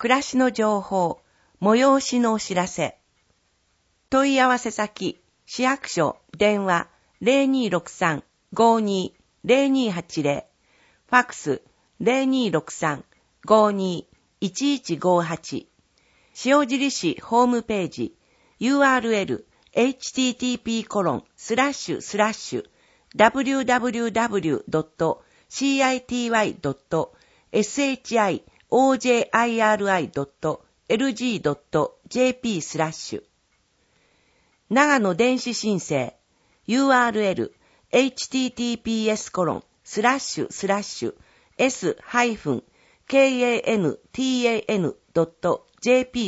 暮らしの情報、催しのお知らせ。問い合わせ先、市役所、電話、0263-52-0280、ファックス、0263-52-1158、塩尻市ホームページ、URL、http://www.city.shiri.lg.jp/ 長野電子申請 URL https://s-kantan.jp/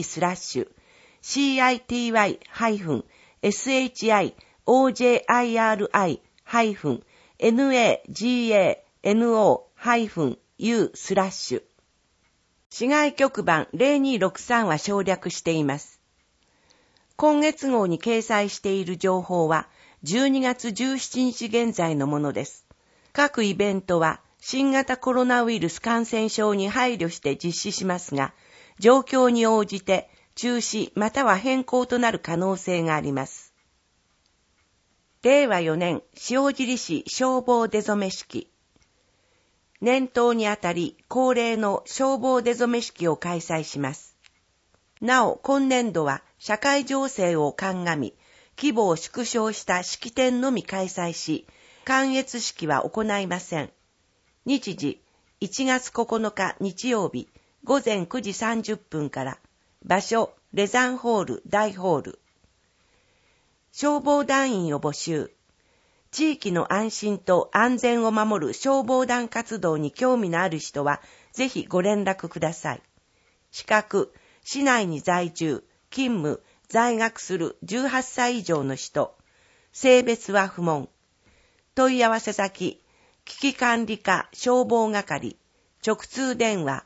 city-shiri-nagano-u/ 市外局番0263は省略しています。今月号に掲載している情報は12月17日現在のものです。各イベントは新型コロナウイルス感染症に配慮して実施しますが、状況に応じて中止または変更となる可能性があります。令和4年塩尻市消防出初式。年頭にあたり恒例の消防出初式を開催します。なお今年度は社会情勢を鑑み、規模を縮小した式典のみ開催し、観閲式は行いません。日時1月9日日曜日午前9時30分から、場所レザンホール大ホール。消防団員を募集。地域の安心と安全を守る消防団活動に興味のある人は、ぜひご連絡ください。資格、市内に在住、勤務、在学する18歳以上の人。性別は不問。問い合わせ先、危機管理課消防係。直通電話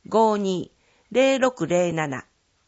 52-0607。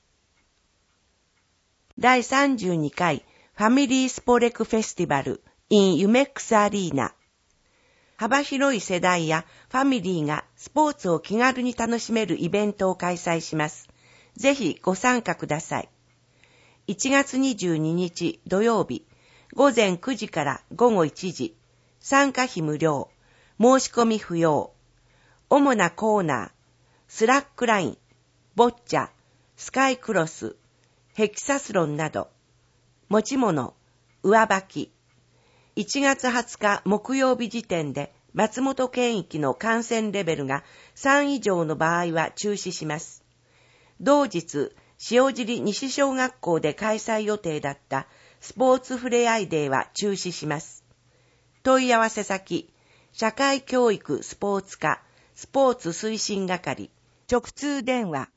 第32回ファミリースポレクフェスティバル in ユメックスアリーナ。幅広い世代やファミリーがスポーツを気軽に楽しめるイベントを開催します。ぜひご参加ください。1月22日土曜日、午前9時から午後1時、参加費無料、申し込み不要。主なコーナー、スラックライン、ボッチャ、スカイクロス、ヘキサスロンなど、持ち物、上履き。1月20日木曜日時点で松本県域の感染レベルが3以上の場合は中止します。同日、塩尻西小学校で開催予定だったスポーツふれあいデーは中止します。問い合わせ先、社会教育スポーツ課スポーツ推進係。直通電話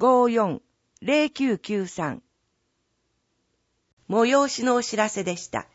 0263-54-0993。催しのお知らせでした。